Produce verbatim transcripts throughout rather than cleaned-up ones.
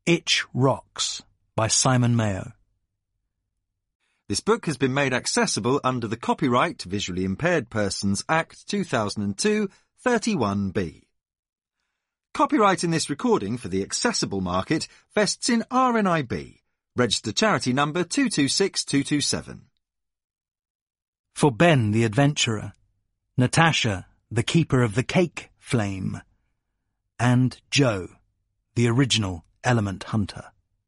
Itch Rocks by Simon Mayo. This book has been made accessible under the Copyright Visually Impaired Persons Act two thousand two, thirty-one B. Copyright in this recording for the accessible market vests in R N I B, registered charity number two two six two two seven. For Ben the Adventurer, Natasha, the Keeper of the Cake Flame, and Joe, the original Element Hunter.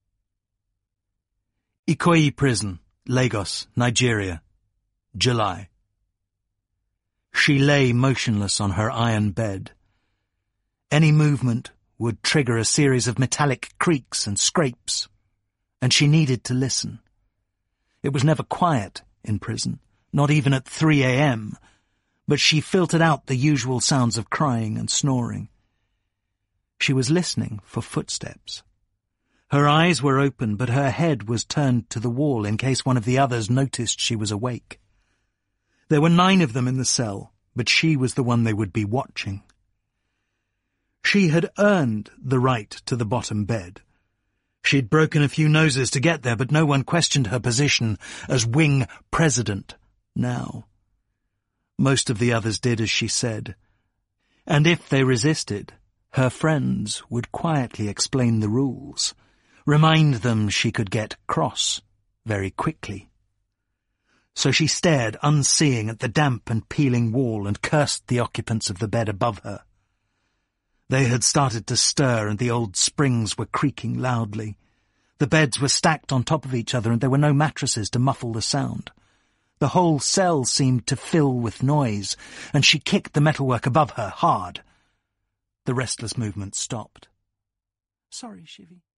Ikoyi Prison, Lagos, Nigeria, July. She lay motionless on her iron bed. Any movement would trigger a series of metallic creaks and scrapes, and she needed to listen. It was never quiet in prison, not even at three a m, but she filtered out the usual sounds of crying and snoring. She was listening for footsteps. Her eyes were open, but her head was turned to the wall in case one of the others noticed she was awake. There were nine of them in the cell, but she was the one they would be watching. She had earned the right to the bottom bed. She'd broken a few noses to get there, but no one questioned her position as wing president now. Most of the others did as she said, and if they resisted, her friends would quietly explain the rules, remind them she could get cross very quickly. So she stared unseeing at the damp and peeling wall and cursed the occupants of the bed above her. They had started to stir and the old springs were creaking loudly. The beds were stacked on top of each other and there were no mattresses to muffle the sound. The whole cell seemed to fill with noise, and she kicked the metalwork above her hard. The restless movement stopped. "Sorry, Shivy."